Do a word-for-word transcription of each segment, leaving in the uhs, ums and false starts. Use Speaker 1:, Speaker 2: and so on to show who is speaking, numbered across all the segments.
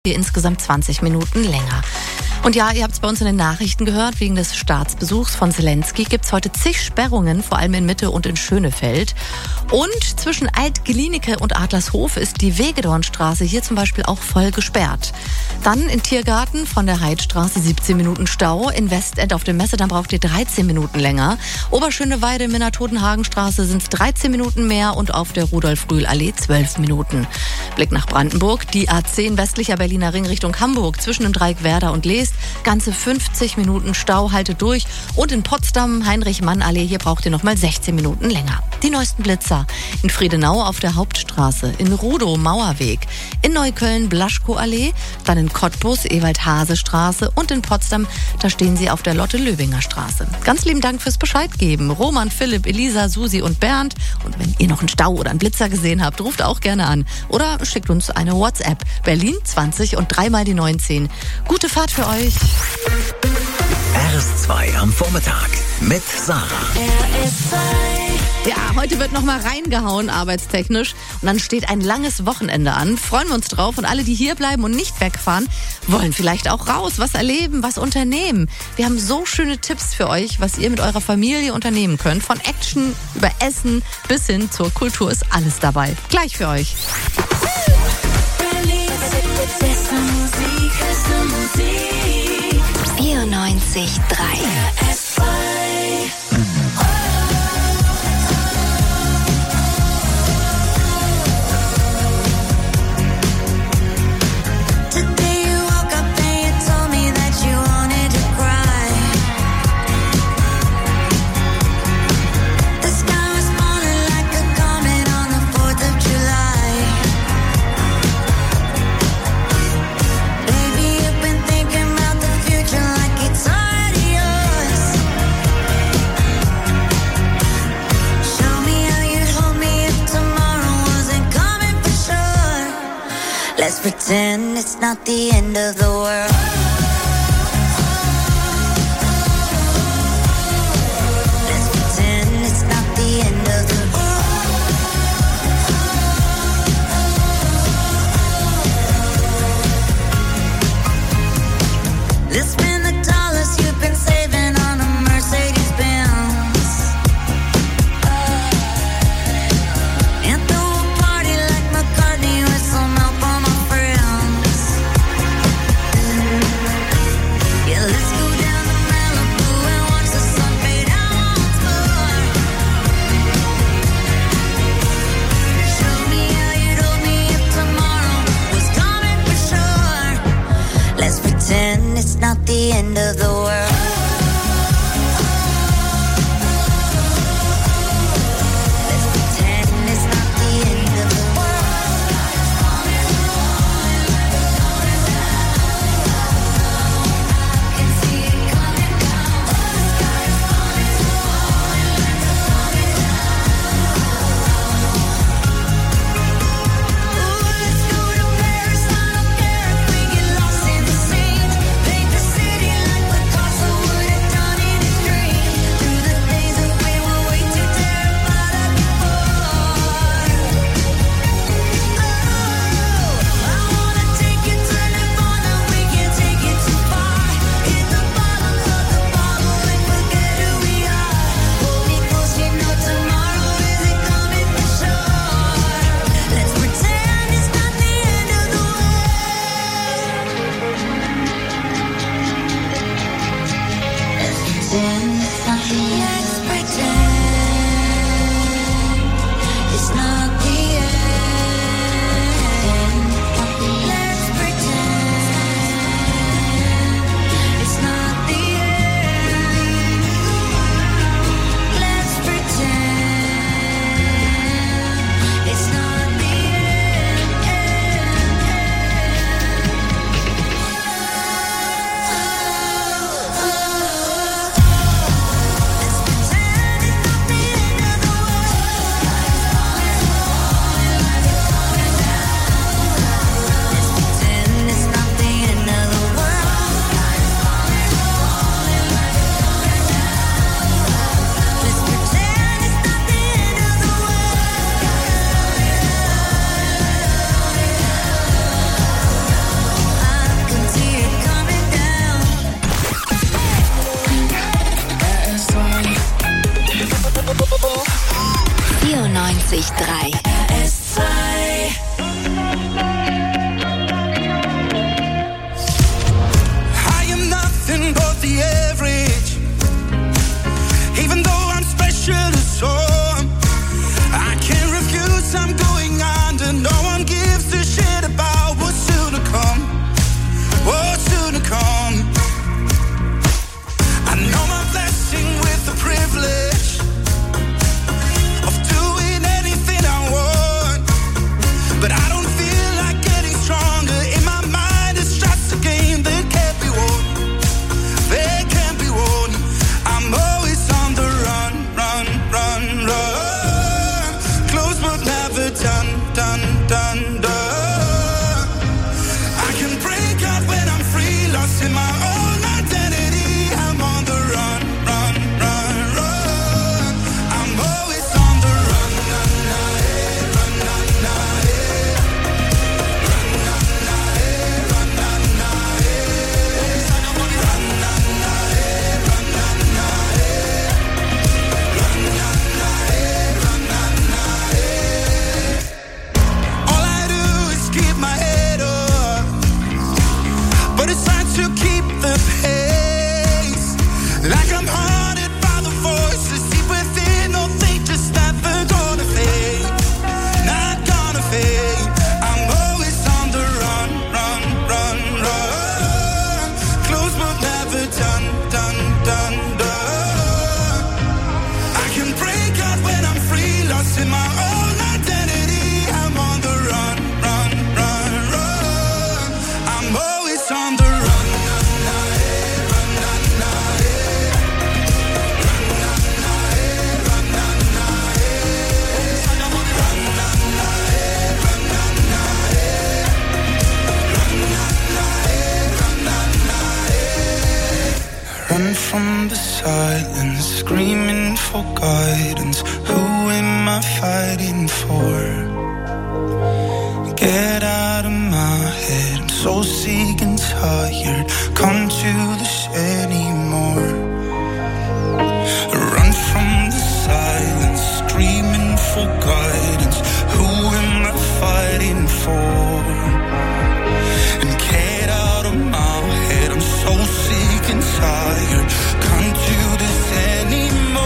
Speaker 1: Hier insgesamt zwanzig Minuten länger. Und ja, ihr habt es bei uns in den Nachrichten gehört, wegen des Staatsbesuchs von Zelensky gibt es heute zig Sperrungen, vor allem in Mitte und in Schönefeld. Und zwischen Alt-Glienicke und Adlershof ist die Wegedornstraße hier zum Beispiel auch voll gesperrt. Dann in Tiergarten von der Heidstraße siebzehn Minuten Stau. In Westend auf dem Messedamm braucht ihr dreizehn Minuten länger. Oberschöneweide, Minna-Totenhagenstraße sind es dreizehn Minuten mehr und auf der Rudolf-Rühl-Allee zwölf Minuten. Blick nach Brandenburg, die A zehn westlicher Berliner Ring Richtung Hamburg zwischen dem Dreieck Werder und Leest. Ganze fünfzig Minuten Stau, haltet durch. Und in Potsdam, Heinrich-Mann-Allee, hier braucht ihr nochmal sechzehn Minuten länger. Die neuesten Blitzer. In Friedenau auf der Hauptstraße, in Rudow Mauerweg, in Neukölln Blaschko-Allee, dann in Cottbus Ewald-Hase-Straße und in Potsdam, da stehen sie auf der Lotte-Löwinger Straße. Ganz lieben Dank fürs Bescheid geben. Roman, Philipp, Elisa, Susi und Bernd. Und wenn ihr noch einen Stau oder einen Blitzer gesehen habt, ruft auch gerne an. Oder schickt uns eine WhatsApp. Berlin zwanzig und dreimal die neunzehn. Gute Fahrt für euch.
Speaker 2: R S zwei am Vormittag mit Sarah.
Speaker 1: R S zwei. Ja, heute wird nochmal reingehauen, arbeitstechnisch. Und dann steht ein langes Wochenende an. Freuen wir uns drauf. Und alle, die hier bleiben und nicht wegfahren, wollen vielleicht auch raus, was erleben, was unternehmen. Wir haben so schöne Tipps für euch, was ihr mit eurer Familie unternehmen könnt. Von Action über Essen bis hin zur Kultur ist alles dabei. Gleich für euch.
Speaker 3: vierundneunzig Komma drei
Speaker 4: Let's pretend it's not the end of the world. Let's pretend it's not the end of the world. Let's spend the dollars you've been saving on a Mercedes Benz.
Speaker 5: Run from the silence, screaming for guidance. Who am I fighting for? Get out of my head, I'm so sick and tired. Come to this anymore. Run from the silence, screaming for guidance. Who am I fighting for? And get out of my head, I'm so sick and tired. Can't do this anymore.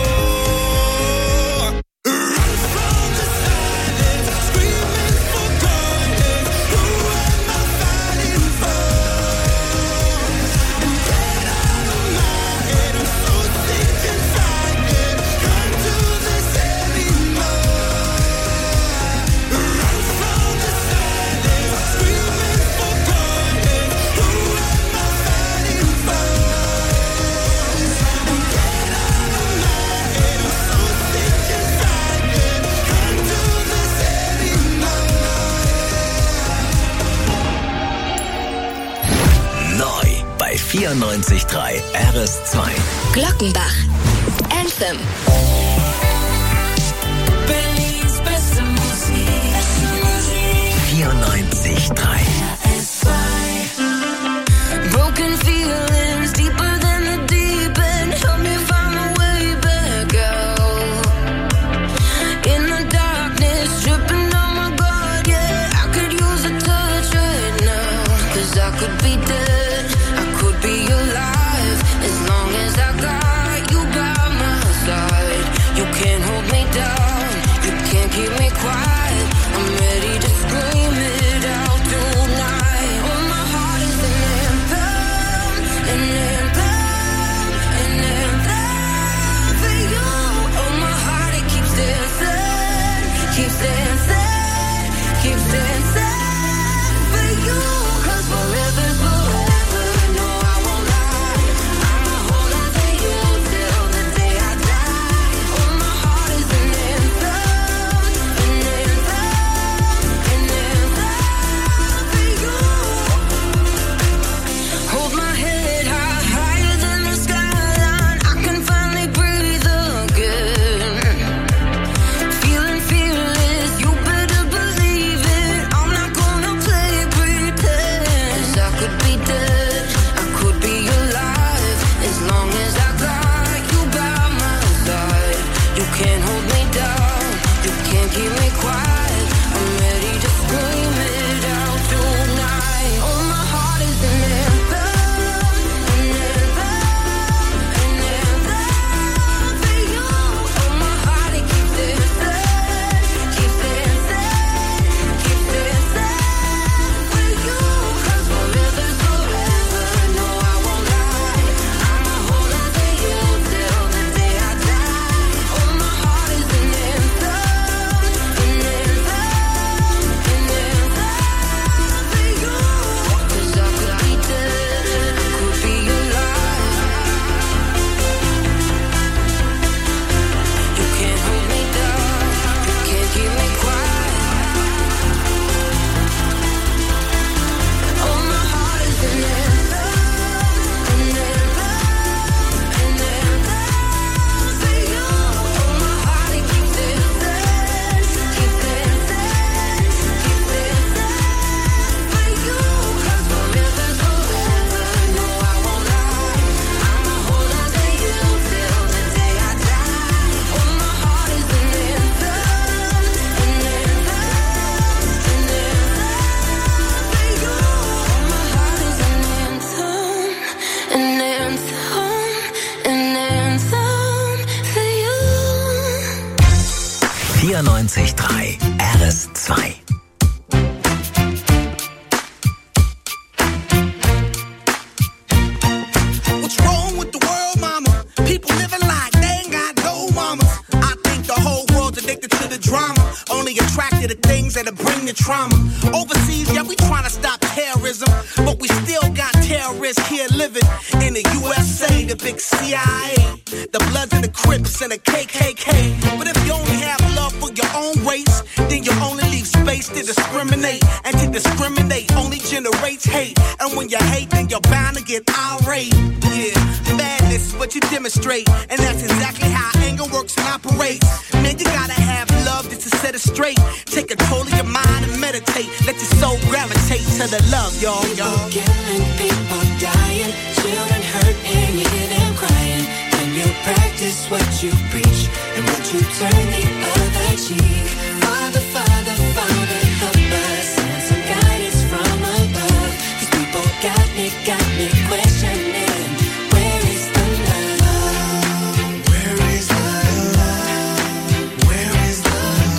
Speaker 2: vierundneunzig Komma drei R S zwei.
Speaker 3: Glockenbach. Anthem.
Speaker 4: Berlins beste Musik.
Speaker 2: vierundneunzig Komma drei.
Speaker 4: Broken feelings deeper than the deep end. Help me find my way back out. In the darkness, tripping on my guard, yeah. I could use a touch right now. Cause I could be dead, I could be alive. As long as I got you by my side. You can't hold me down, you can't keep me quiet. I'm ready to scream it out tonight. Oh, my heart is an anthem, an anthem, an anthem for you. Oh, my heart, it keeps dancing, keeps dancing, keeps dancing for you. Cause forever's forever, no, I won't lie. I'ma hold on to you till the day I die. Oh, my heart is an anthem, an anthem, an anthem for you. Hold my head high, higher than the skyline. I can finally breathe again. Feeling fearless, you better believe it. I'm not gonna play pretend. 'Cause I could be dead, I could be alive. As long as I got you by my side. You can't hold me down, you can't keep me quiet. I'm ready to scream it out tonight. Oh, my heart is an anthem, an anthem, an anthem for you. Oh, my heart, it keeps dancing, keeps dancing, keeps dancing for you. 'Cause forever's forever, no, I won't lie. I'ma hold on to you till the day I die. Oh, my heart is an anthem, an anthem, an anthem for you. 'Cause I could be dead, I could be alive. You can't hold me down, you can't keep me quiet. Oh, my heart is an anthem, an anthem, an anthem for you. Oh, my heart, it keeps dancing, keeps dancing, keeps dancing for you. 'Cause forever's forever, no, I won't lie. I'ma hold on to you till the day I die. Oh, my heart is an anthem, an anthem, an anthem for you. Oh, my heart is an anthem, an anthem, an anthem for you.
Speaker 2: vierundneunzig Komma drei R S zwei.
Speaker 6: What's wrong with the world, mama? People living like they ain't got no mamas. I think the whole world's addicted to the drama. Only attracted to things that'll bring the trauma. Overseas, yeah, we trying to stop terrorism. But we still got terrorists here living in the U S A, the big C I A. The Bloods and the Crips and the K K K. But if you only have love for your own race, then you only leave space to discriminate and to discriminate only generates hate. And when you hate, then you're bound to get irate. Yeah, madness is what you demonstrate. And that's exactly how anger works and operates. Man, you gotta have love just to set it straight. Take control of your mind and meditate. Let your soul gravitate to the love, y'all, y'all.
Speaker 4: People killing, people dying, children hurt and you hear them crying. When you practice what you preach and what you turn the other cheek. Father, Father, Father, help us. Send some guidance from above. These people got me, got me questioning. Where is the love? Where is the love? Where is the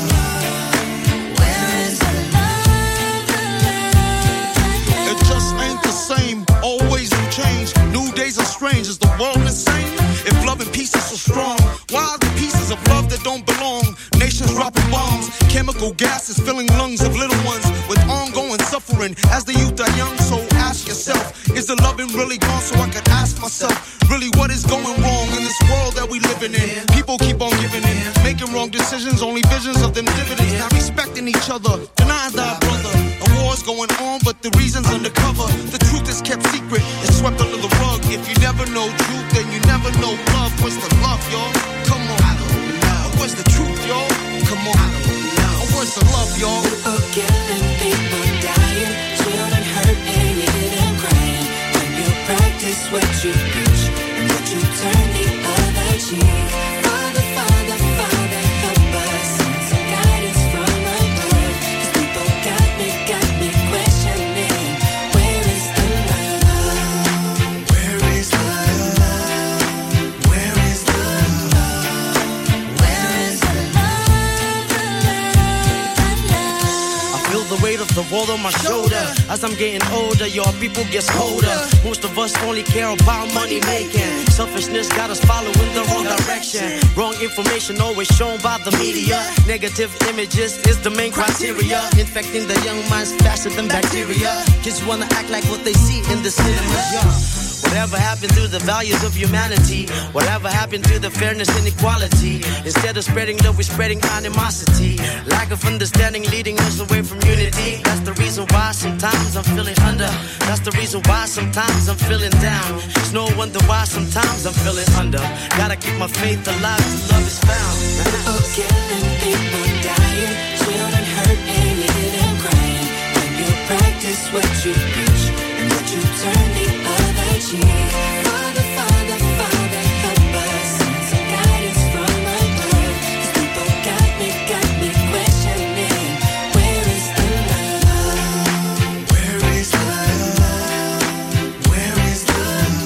Speaker 4: love? Where is the love? The love?
Speaker 7: It just ain't the same. Always new change. New days are strange. Is the world insane? If love and peace is so strong, why are the pieces of love that don't belong? Nations dropping bombs, chemical gases filling lungs of little ones with ongoing suffering as the youth are young. So ask yourself, is the loving really gone? So I could ask myself, really what is going wrong in this world that we living in? People keep on giving in, making wrong decisions, only visions of them dividends. Not respecting each other, denying thy brother. A war's going on, but the reason's undercover. The truth is kept secret, it's swept under the rug. If you never know truth, then you never know love. What's the love, y'all? Come on. I don't know. Where's the truth, y'all? Come on. I don't know. Where's the love, y'all?
Speaker 4: People killing, people dying, children hurt and you hear them crying. When you practice what you preach and what you turn the other cheek. Father, Father, Father, help us. Send some guidance from above. These people got me, got me questioning. Where is the love? Where is the love? Where is the love? Where is the love? The love, the love.
Speaker 8: I feel the weight of the world on my shoulder. As I'm getting older, your people gets colder. Most of us only care about money making. Selfishness got us following the wrong direction. Wrong information always shown by the media. Negative images is the main criteria. Infecting the young minds faster than bacteria. Kids wanna act like what they see in the cinemas, yeah. Whatever happened to the values of humanity? Whatever happened to the fairness and equality? Instead of spreading love, we're spreading animosity. Lack of understanding leading us away from unity. That's the reason why sometimes I'm feeling under. That's the reason why sometimes I'm feeling down. It's no wonder why sometimes I'm feeling under. Gotta keep my faith alive till love is found.
Speaker 4: People killing, people dying, children hurt and you hear them crying. When you practice what you preach and what you turn the other cheek. Father, Father, Father, help us. Send some guidance from above. These people got me, got me questioning. Where is the love? Where is the love? Where is the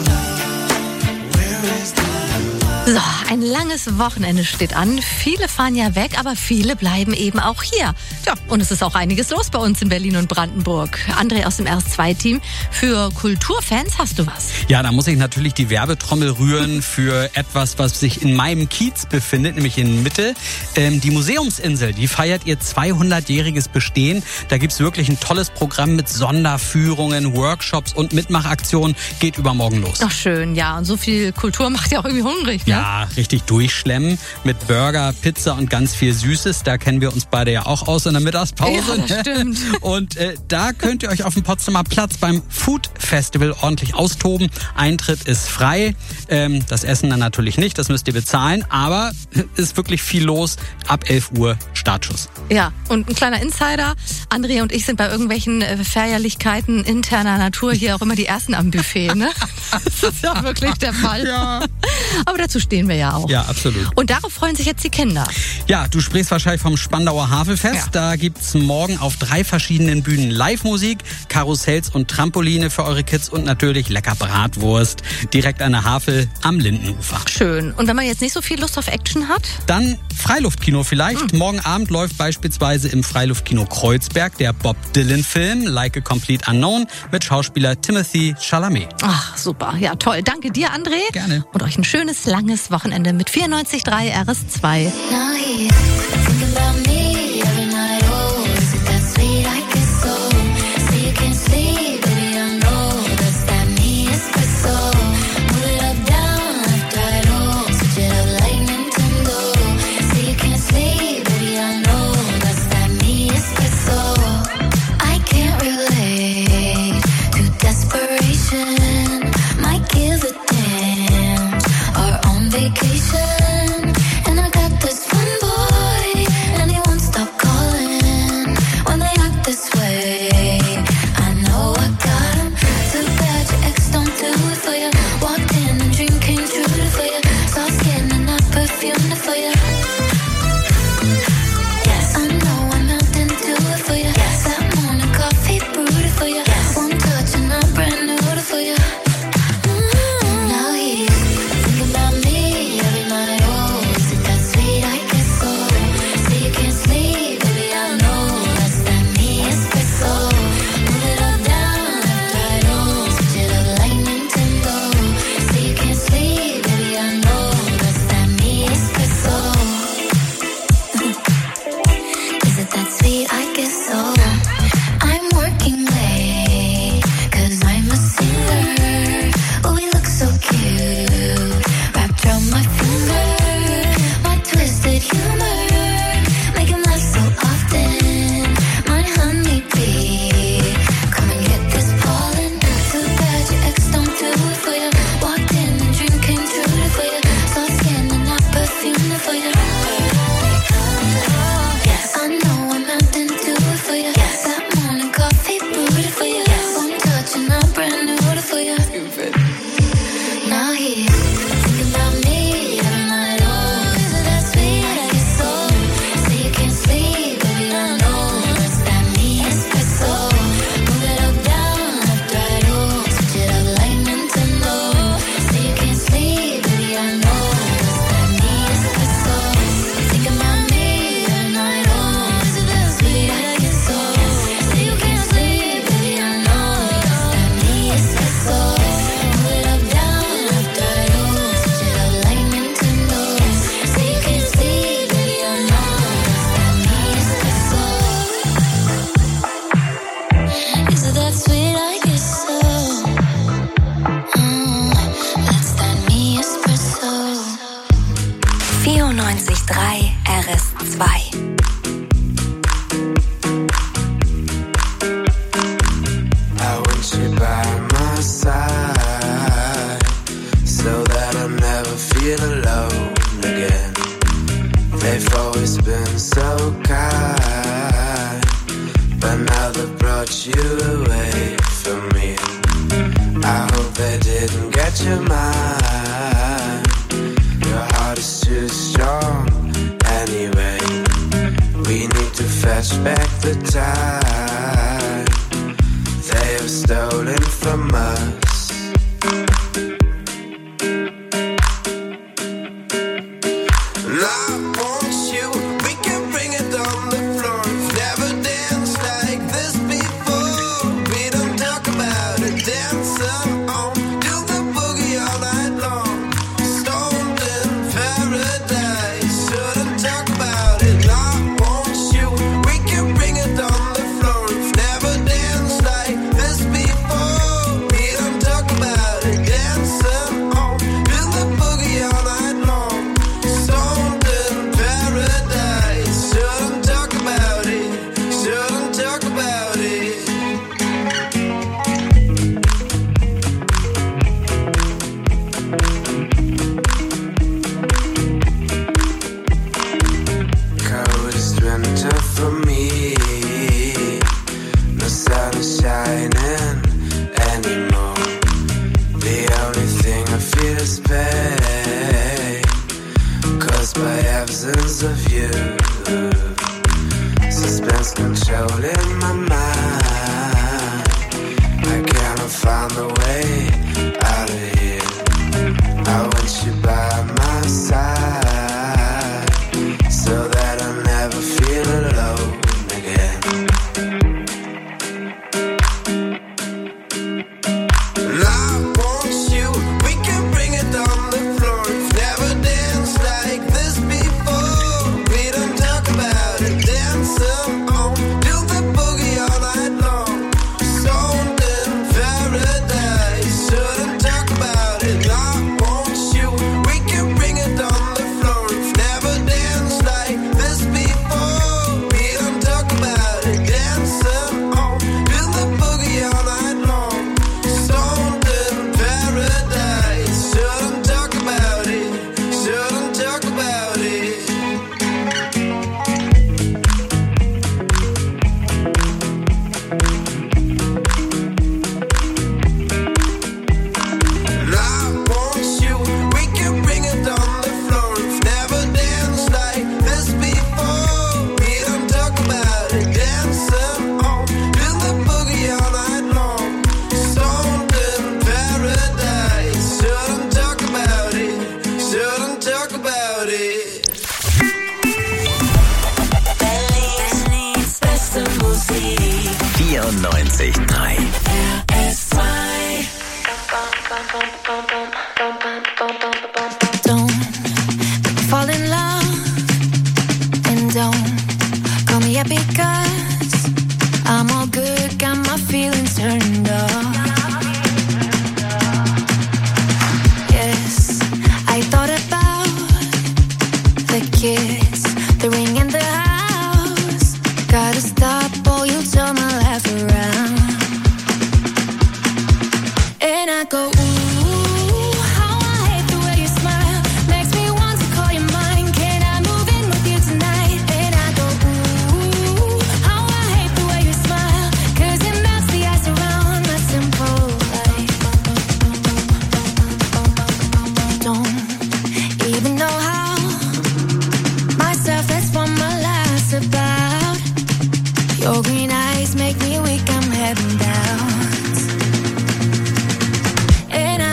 Speaker 4: love? Where is the love?
Speaker 1: So, ein langes Wochenende steht an. Viele fahren ja weg, aber viele bleiben eben auch hier. Ja, und es ist auch einiges los bei uns in Berlin und Brandenburg. André aus dem R S zwei Team. Für Kulturfans hast du was?
Speaker 9: Ja, da muss ich natürlich die Werbetrommel rühren für etwas, was sich in meinem Kiez befindet, nämlich in Mitte. Ähm, die Museumsinsel, die feiert ihr zweihundertjähriges Bestehen. Da gibt's wirklich ein tolles Programm mit Sonderführungen, Workshops und Mitmachaktionen. Geht übermorgen los.
Speaker 1: Ach schön, ja. Und so viel Kultur macht ja auch irgendwie hungrig, ne?
Speaker 9: Ja, richtig durchschlemmen mit Burger, Pizza und ganz viel Süßes. Da kennen wir uns beide ja auch aus in der Mittagspause.
Speaker 1: Ja, das stimmt.
Speaker 9: Und äh, da könnt ihr euch auf dem Potsdamer Platz beim Food Festival ordentlich austoben. Eintritt ist frei. Ähm, das Essen dann natürlich nicht, das müsst ihr bezahlen. Aber ist wirklich viel los. Ab elf Uhr Startschuss.
Speaker 1: Ja, und ein kleiner Insider. André und ich sind bei irgendwelchen äh, Feierlichkeiten interner Natur hier auch immer die Ersten am Buffet, ne? Das ist ja wirklich der Fall.
Speaker 9: Ja.
Speaker 1: Aber dazu stehen wir ja auch.
Speaker 9: Ja, absolut.
Speaker 1: Und darauf freuen sich jetzt die Kinder.
Speaker 9: Ja, du sprichst wahrscheinlich vom Spandauer Havelfest. Ja. Da gibt's morgen auf drei verschiedenen Bühnen Live-Musik, Karussells und Trampoline für eure Kids und natürlich lecker Bratwurst direkt an der Havel am Lindenufer.
Speaker 1: Schön. Und wenn man jetzt nicht so viel Lust auf Action hat?
Speaker 9: Dann Freiluftkino vielleicht. Hm. Morgen Abend läuft beispielsweise im Freiluftkino Kreuzberg der Bob Dylan-Film Like a Complete Unknown mit Schauspieler Timothy Chalamet.
Speaker 1: Ach, super. Ja, toll. Danke dir, André.
Speaker 9: Gerne.
Speaker 1: Und euch ein schönes, langes Wochenende mit vierundneunzig Komma drei R S zwei.
Speaker 3: I can't
Speaker 10: you away from me. I hope they didn't get your mind. Your heart is too strong anyway. We need to fetch back the time they have stolen from us. And I want you, we can bring it on the floor. Never danced like this before. We don't talk about it, dancing on, do the boogie all night long. Stoned in paradise, shouldn't talk about it. And I want you, we can bring it on the floor. Never danced like this before. We don't talk about it, dancing on, do the boogie all night long. Stoned in paradise, shouldn't talk about it, shouldn't talk about it. Coldest winter for me. The sun is shining anymore. The only thing I feel is pain, caused by absence of you. Suspense controlling my mind. I cannot find the way out of here. I want you by my side, so that I never feel alone again. And I want you, we can bring it on the floor. Never danced like this before. We don't talk about it, dancing on, do the boogie all night long. Stoned in paradise, shouldn't talk about it. And I want you, we can bring it on the floor. Never danced like this before. We don't talk about it, dancing on, do the boogie all night long. Stoned in paradise, shouldn't talk about it, shouldn't talk about it. And I want you, we can bring it on the floor. Never danced like this before. We don't talk about it, dancing on, do the boogie all night long. Stoned in paradise, shouldn't talk about it, shouldn't talk about it.
Speaker 4: Berlins beste Musik.
Speaker 2: vierundneunzig Komma drei.
Speaker 4: R S zwei.
Speaker 11: Don't fall in love and don't call me up because I'm all good, got my feelings turned off. Yes, I thought about the kids, the ring and the house. Gotta stop or you'll turn my life around. And I go, ooh, how I hate the way you smile. Makes me want to call you mine. Can I move in with you tonight? And I go, ooh, how I hate the way you smile. 'Cause it melts the ice around my simple life. Don't even know how. Myself, that's what my life's about. Your green eyes make me weak, I'm heading down. And I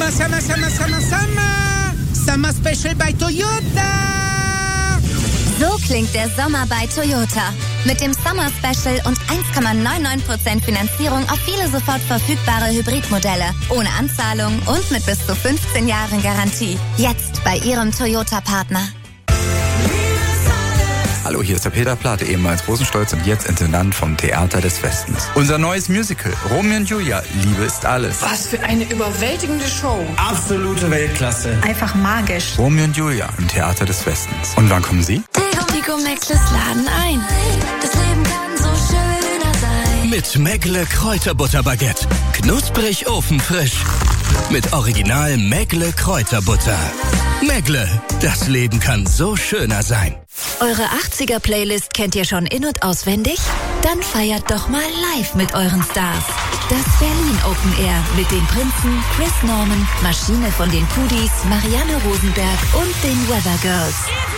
Speaker 6: Summer, Summer, Summer, Summer, Summer. Summer Special bei Toyota.
Speaker 3: So klingt der Sommer bei Toyota. Mit dem Summer Special und eins Komma neunundneunzig Prozent Finanzierung auf viele sofort verfügbare Hybridmodelle. Ohne Anzahlung und mit bis zu fünfzehn Jahren Garantie. Jetzt bei Ihrem Toyota-Partner.
Speaker 12: Hallo, hier ist der Peter Plate, ehemals Rosenstolz und jetzt Intendant vom Theater des Westens. Unser neues Musical, Romeo und Julia, Liebe ist alles.
Speaker 13: Was für eine überwältigende Show.
Speaker 12: Absolute Weltklasse.
Speaker 13: Einfach magisch.
Speaker 12: Romeo und Julia im Theater des Westens. Und wann kommen Sie?
Speaker 11: Tigo Mäckles laden ein. Das Leben kann so schöner sein.
Speaker 14: Mit Mäckle Kräuterbutterbaguette. Knusprig ofenfrisch. Mit Original Mäckle Kräuterbutter. Mäckle, das Leben kann so schöner sein.
Speaker 15: Eure achtziger-Playlist kennt ihr schon in- und auswendig? Dann feiert doch mal live mit euren Stars. Das Berlin Open Air mit den Prinzen, Chris Norman, Maschine von den Pudis, Marianne Rosenberg und den Weather Girls.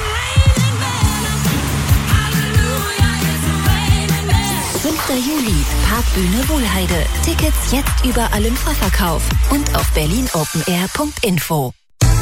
Speaker 15: fünfter Juli, Parkbühne Wohlheide. Tickets jetzt überall im Vorverkauf und auf berlin open air punkt info.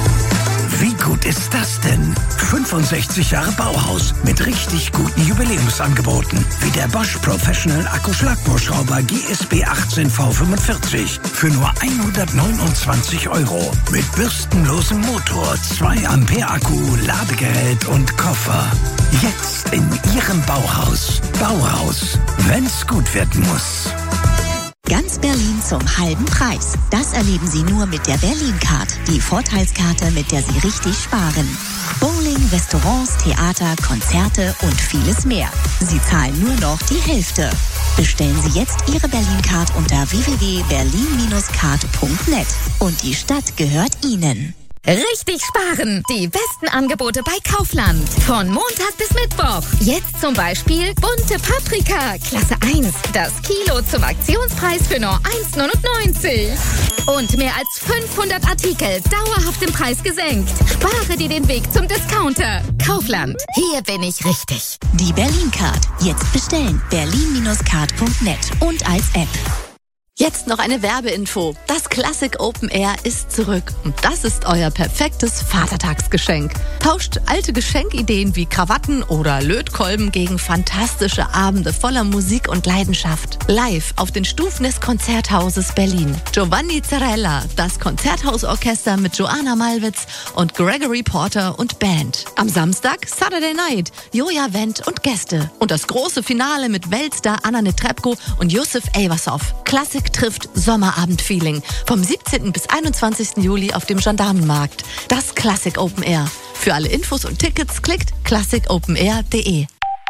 Speaker 16: Wie gut ist das denn? fünfundsechzig Jahre Bauhaus mit richtig guten Jubiläumsangeboten. Wie der Bosch Professional Akkuschlagbohrschrauber G S B achtzehn V fünfundvierzig für nur hundertneunundzwanzig Euro. Mit bürstenlosem Motor, zwei Ampere Akku, Ladegerät und Koffer. Jetzt in Ihrem Bauhaus. Bauhaus, wenn's gut werden muss.
Speaker 17: Ganz Berlin zum halben Preis. Das erleben Sie nur mit der Berlin-Card, die Vorteilskarte, mit der Sie richtig sparen. Bowling, Restaurants, Theater, Konzerte und vieles mehr. Sie zahlen nur noch die Hälfte. Bestellen Sie jetzt Ihre Berlin-Card unter w w w punkt berlin card punkt net. Und die Stadt gehört Ihnen.
Speaker 18: Richtig sparen! Die besten Angebote bei Kaufland. Von Montag bis Mittwoch. Jetzt zum Beispiel bunte Paprika, Klasse eins. Das Kilo zum Aktionspreis für nur eins neunundneunzig. Und mehr als fünfhundert Artikel dauerhaft im Preis gesenkt. Spare dir den Weg zum Discounter. Kaufland. Hier bin ich richtig.
Speaker 17: Die Berlin-Card. Jetzt bestellen. berlin card punkt net und als App. Jetzt noch eine Werbeinfo. Das Classic Open Air ist zurück. Und das ist euer perfektes Vatertagsgeschenk. Tauscht alte Geschenkideen wie Krawatten oder Lötkolben gegen fantastische Abende voller Musik und Leidenschaft. Live auf den Stufen des Konzerthauses Berlin. Giovanni Zarella, das Konzerthausorchester mit Joanna Malwitz und Gregory Porter und Band. Am Samstag Saturday Night, Joja Wendt und Gäste. Und das große Finale mit Weltstar Anna Netrebko und Yusuf Eyvassov. Klassik trifft Sommerabend-Feeling. Vom siebzehnten bis einundzwanzigsten Juli auf dem Gendarmenmarkt. Das Classic Open Air. Für alle Infos und Tickets klickt classic open air punkt de.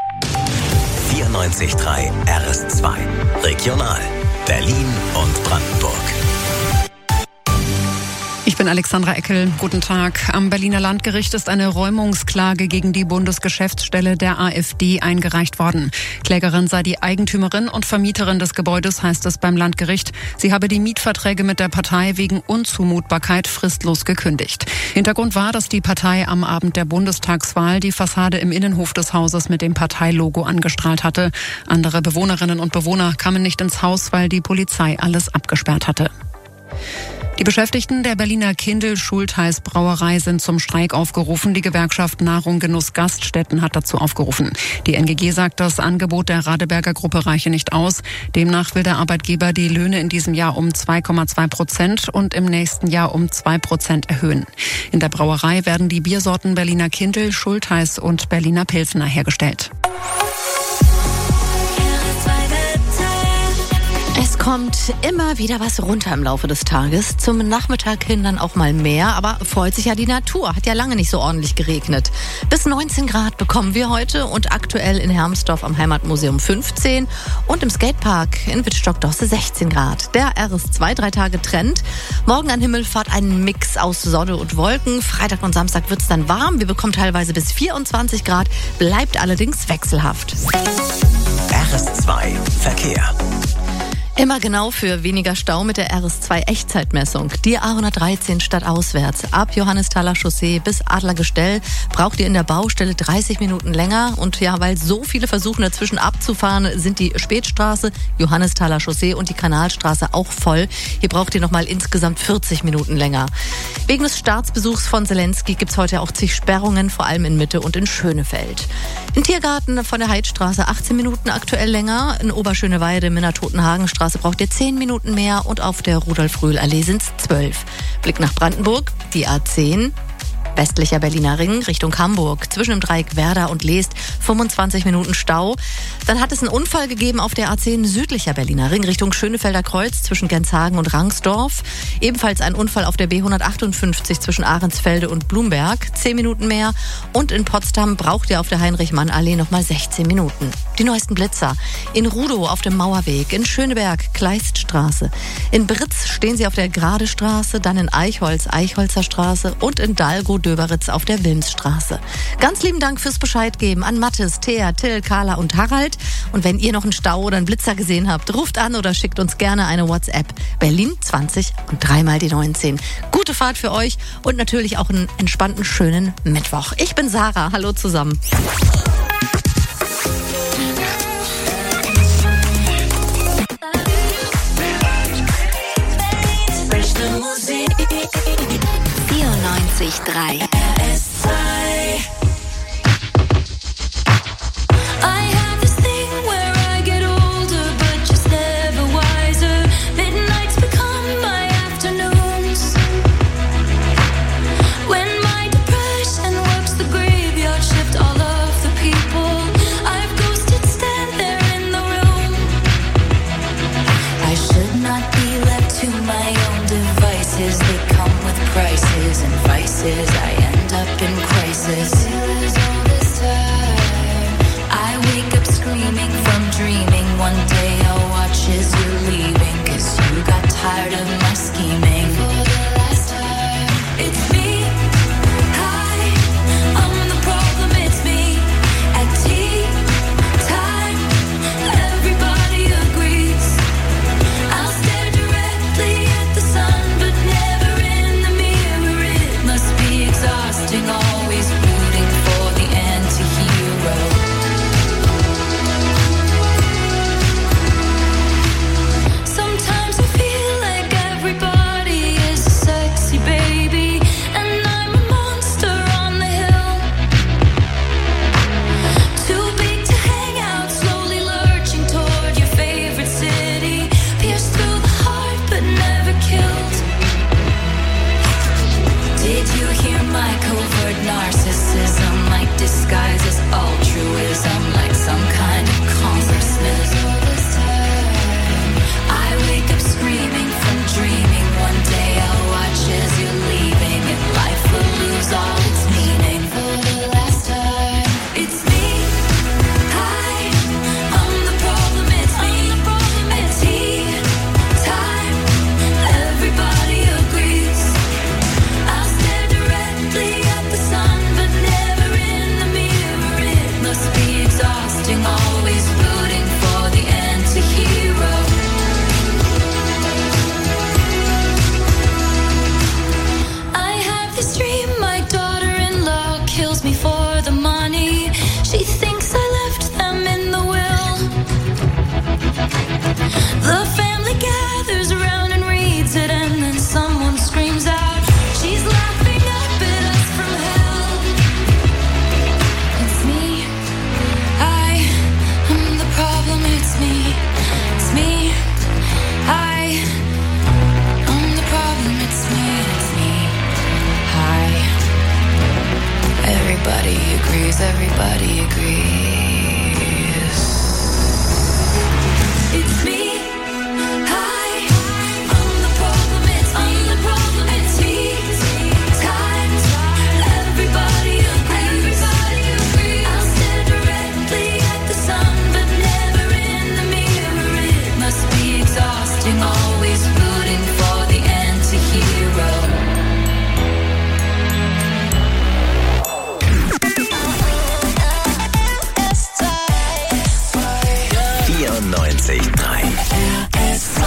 Speaker 2: vierundneunzig Komma drei R S zwei. Regional. Berlin und Brandenburg.
Speaker 19: Ich bin Alexandra Eckel. Guten Tag. Am Berliner Landgericht ist eine Räumungsklage gegen die Bundesgeschäftsstelle der AfD eingereicht worden. Klägerin sei die Eigentümerin und Vermieterin des Gebäudes, heißt es beim Landgericht. Sie habe die Mietverträge mit der Partei wegen Unzumutbarkeit fristlos gekündigt. Hintergrund war, dass die Partei am Abend der Bundestagswahl die Fassade im Innenhof des Hauses mit dem Parteilogo angestrahlt hatte. Andere Bewohnerinnen und Bewohner kamen nicht ins Haus, weil die Polizei alles abgesperrt hatte. Die Beschäftigten der Berliner Kindl-Schultheiß Brauerei sind zum Streik aufgerufen. Die Gewerkschaft Nahrung, Genuss, Gaststätten hat dazu aufgerufen. Die N G G sagt, das Angebot der Radeberger Gruppe reiche nicht aus. Demnach will der Arbeitgeber die Löhne in diesem Jahr um zwei Komma zwei Prozent und im nächsten Jahr um zwei Prozent erhöhen. In der Brauerei werden die Biersorten Berliner Kindl, Schultheiß und Berliner Pilsner hergestellt.
Speaker 1: Es kommt immer wieder was runter im Laufe des Tages. Zum Nachmittag hin dann auch mal mehr, aber freut sich ja die Natur. Hat ja lange nicht so ordentlich geregnet. Bis neunzehn Grad bekommen wir heute und aktuell in Hermsdorf am Heimatmuseum fünfzehn und im Skatepark in Wittstock-Dosse sechzehn Grad. Der R S zwei drei Tage Trend. Morgen an Himmelfahrt ein Mix aus Sonne und Wolken. Freitag und Samstag wird's dann warm. Wir bekommen teilweise bis vierundzwanzig Grad, bleibt allerdings wechselhaft.
Speaker 2: R S zwei Verkehr.
Speaker 1: Immer genau für weniger Stau mit der R S zwei Echtzeitmessung. Die A hundertdreizehn stadtauswärts ab Johannesthaler Chaussee bis Adlergestell braucht ihr in der Baustelle dreißig Minuten länger. Und ja, weil so viele versuchen dazwischen abzufahren, sind die Spätstraße, Johannesthaler Chaussee und die Kanalstraße auch voll. Hier braucht ihr nochmal insgesamt vierzig Minuten länger. Wegen des Staatsbesuchs von Zelensky gibt's heute auch zig Sperrungen, vor allem in Mitte und in Schönefeld. Im Tiergarten von der Heidstraße achtzehn Minuten aktuell länger. In Oberschöneweide, Minna-Totenhagen-Straße braucht ihr zehn Minuten mehr und auf der Rudolf-Röhl-Allee sind es zwölf. Blick nach Brandenburg, die A zehn. Westlicher Berliner Ring Richtung Hamburg. Zwischen dem Dreieck Werder und Leest fünfundzwanzig Minuten Stau. Dann hat es einen Unfall gegeben auf der A zehn südlicher Berliner Ring Richtung Schönefelder Kreuz zwischen Genshagen und Rangsdorf. Ebenfalls ein Unfall auf der B hundertachtundfünfzig zwischen Ahrensfelde und Blumberg. zehn Minuten mehr. Und in Potsdam braucht ihr auf der Heinrich-Mann-Allee nochmal sechzehn Minuten. Die neuesten Blitzer. In Rudow auf dem Mauerweg. In Schöneberg Kleiststraße. In Britz stehen sie auf der Gradestraße. Dann in Eichholz Eichholzer Straße. Und in Dalgo Döberitz auf der Wilmsstraße. Ganz lieben Dank fürs Bescheid geben an Mathis, Thea, Till, Carla und Harald. Und wenn ihr noch einen Stau oder einen Blitzer gesehen habt, ruft an oder schickt uns gerne eine WhatsApp. Berlin zwanzig und dreimal die neunzehn. Gute Fahrt für euch und natürlich auch einen entspannten, schönen Mittwoch. Ich bin Sarah. Hallo zusammen.
Speaker 15: vierundneunzig Komma drei
Speaker 11: R S zwei. I have this thing where I get older, but just never wiser. Midnights become my afternoons. When my depression works the graveyard shift, all of the people I've ghosted stand there in the room. I should not be left to my own devices. They come with prices and vices. I end up in crisis. I wake up screaming from dreaming. One day I'll watch as you're leaving, 'cause you got tired of my scheming. For the last time, it's me. Hi, I'm the problem, it's me. At tea time, everybody agrees. I'll stare directly at the sun, but never in the mirror. It must be exhausting, always rooting for the anti-hero. Sometimes I feel like everybody is a sexy baby, and I'm a monster on the hill. Too big to hang out, slowly lurching toward your favorite city. Pierced through the heart, but never killed. Did you hear my covert narcissism? Like disguises altruism, like some kind of consciousness. I wake up screaming from dreaming. One day I'll watch as you're leaving, and life will lose all its meaning. For the last time, it's me. Hi, I'm the problem, it's me. At tea time, everybody agrees. I'll stare directly at the sun, but never in the mirror. It must be exhausting, always rooting for the anti-hero. I have this dream, my daughter-in-law kills me for the money. She thinks I left them in the will. The family gathers around and reads it, and then someone screams out, she's laughing up at us from hell. It's me. I am the problem, it's me. It's me. I am the problem, it's me. It's me. Hi. Everybody agrees, everybody agrees. It's me. Hi. I'm the problem, it's me. I'm the problem, it's me. Time. Everybody agrees. Everybody agrees. I'll stare directly at the sun, but never in the mirror. It must be exhausting, always rooting for the anti-hero.
Speaker 2: vierundneunzig Komma drei.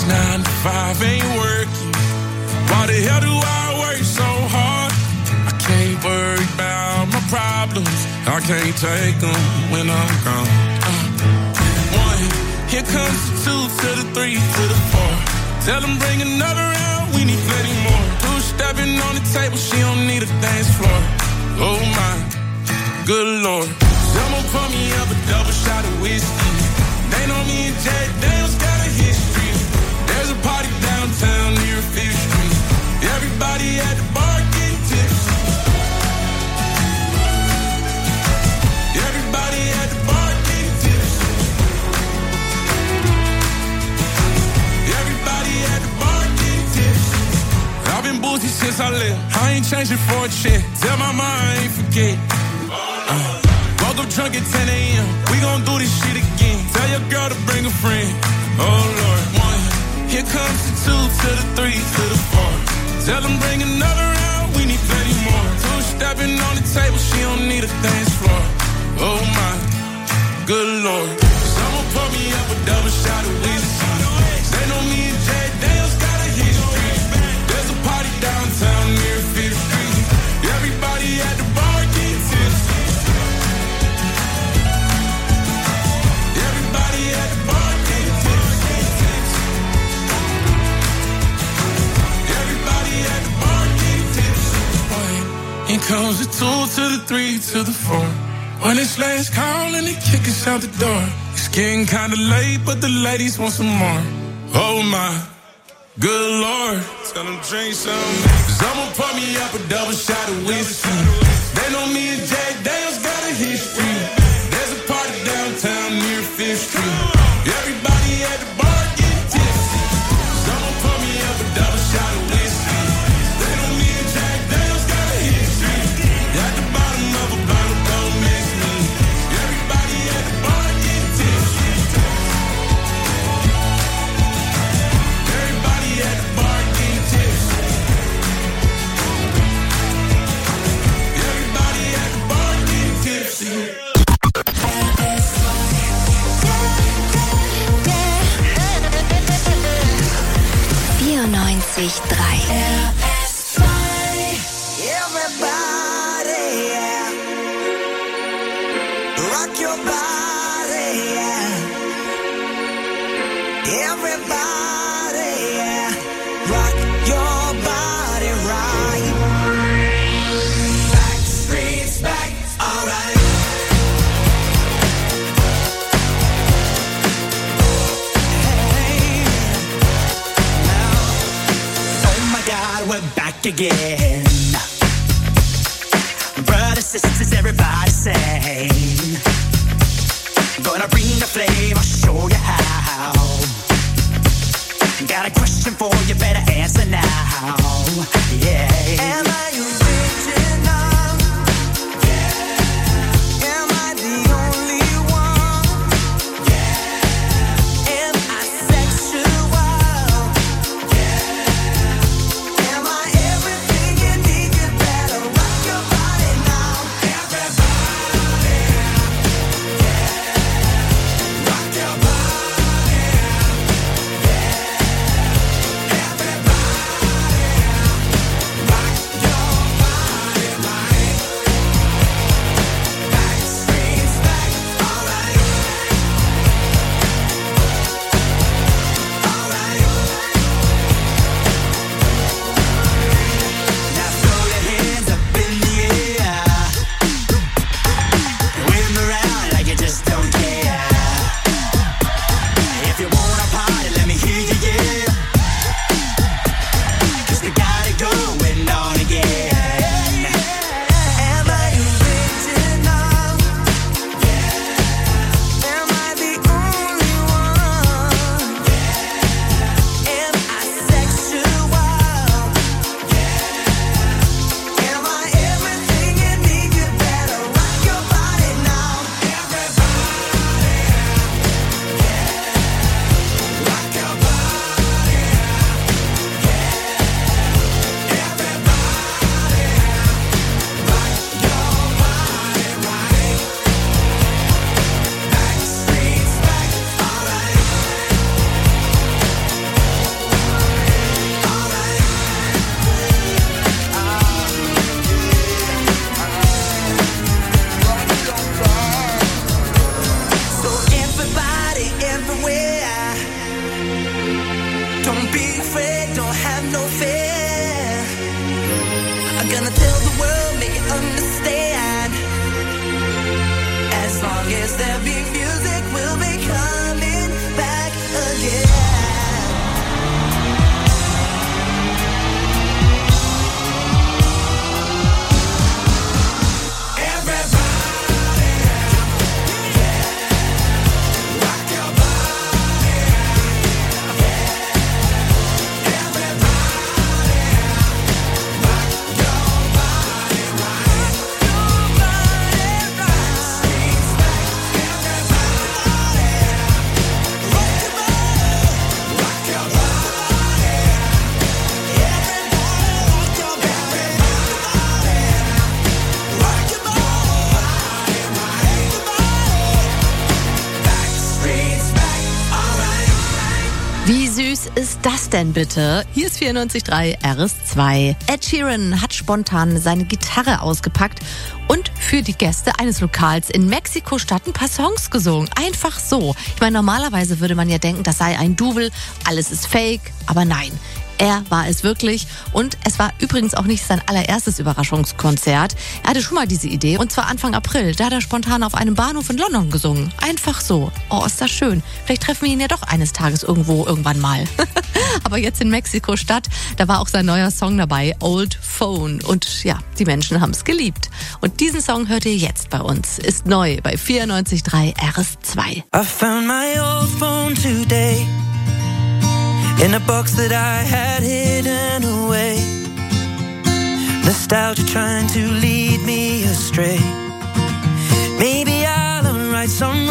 Speaker 5: Nine to five ain't working. Why the hell do I work so hard? I can't worry about my problems. I can't take them when I'm gone. Uh, one, here comes the two to the three to the four. Tell them bring another round, we need plenty more. Two stepping on the table, she don't need a dance floor. Oh my, good lord. Someone pour me up a double shot of whiskey. They know me and Jack Daniels got a history. There's a party downtown near Fifth Street. Everybody at the bar getting tipsy. Everybody at the bar getting tipsy. Everybody at the bar getting tipsy. I've been boozy since I left. I ain't changing for a check. Tell my mom I ain't forget. Uh, woke up drunk at ten a.m. We gon' do this shit again. Tell your girl to bring a friend. Oh Lord, one. Here comes the two to the three to the four. Tell them bring another round, we need plenty more. Two stepping on the table, she don't need a dance floor. Oh my, good lord. Someone pour me up a double shot of whiskey. They know me and Jack Daniels got a history. There's a party downtown near Fifth Street. Everybody at the bar getting tipsy. Everybody at the bar getting tipsy. Everybody at the bar getting tipsy. Here comes the two to the three to the four. When it's last call and they kick us out the door. It's getting kinda late, but the ladies want some more. Oh my, good lord. Tell them drink some. Someone pour me up a double shot of whiskey. They know me and Jack Daniels got a history. There's a party downtown near Fifth Street. Everybody at the bar getting tipsy. Someone pour me up a double shot of whiskey. They know me and Jack Daniels got a history. At the bottom of a bottle, don't miss me. Everybody at the bar getting tipsy. Everybody at the bar getting tipsy. Everybody at the bar getting tipsy.
Speaker 15: vierundneunzig Komma drei.
Speaker 10: Everybody, yeah. Rock your body, yeah. Everybody, yeah. Rock your body right. Backstreet's back, alright. Hey, now, oh my God, we're back again. Brothers, sisters, everybody sing. Gonna bring the flame, I'll show you how. Got a question for you, better answer now. Yeah. Am I original? Yeah. Am I the only one? Yeah. Am I sexual? Yeah. Am I everything you need? You better rock your body now. Everybody, yeah. Rock your body, yeah. Everybody, rock your Don't be afraid, don't have no fear. I'm gonna tell the world, make it understand. As long as there be music, we'll be coming back again.
Speaker 1: Wie süß ist das denn bitte? Hier ist vierundneunzig Komma drei R S zwei. Ed Sheeran hat spontan seine Gitarre ausgepackt und für die Gäste eines Lokals in Mexiko-Stadt ein paar Songs gesungen. Einfach so. Ich meine, normalerweise würde man ja denken, das sei ein Double, alles ist fake, aber nein. Er war es wirklich und es war übrigens auch nicht sein allererstes Überraschungskonzert. Er hatte schon mal diese Idee und zwar Anfang April. Da hat er spontan auf einem Bahnhof in London gesungen. Einfach so. Oh, ist das schön. Vielleicht treffen wir ihn ja doch eines Tages irgendwo irgendwann mal. Aber jetzt in Mexiko-Stadt, da war auch sein neuer Song dabei, Old Phone. Und ja, die Menschen haben es geliebt. Und diesen Song hört ihr jetzt bei uns. Ist neu bei vierundneunzig Komma drei R S zwei.
Speaker 10: I found my old phone today in a box that I had hidden away. Nostalgia trying to lead me astray. Maybe I'll right some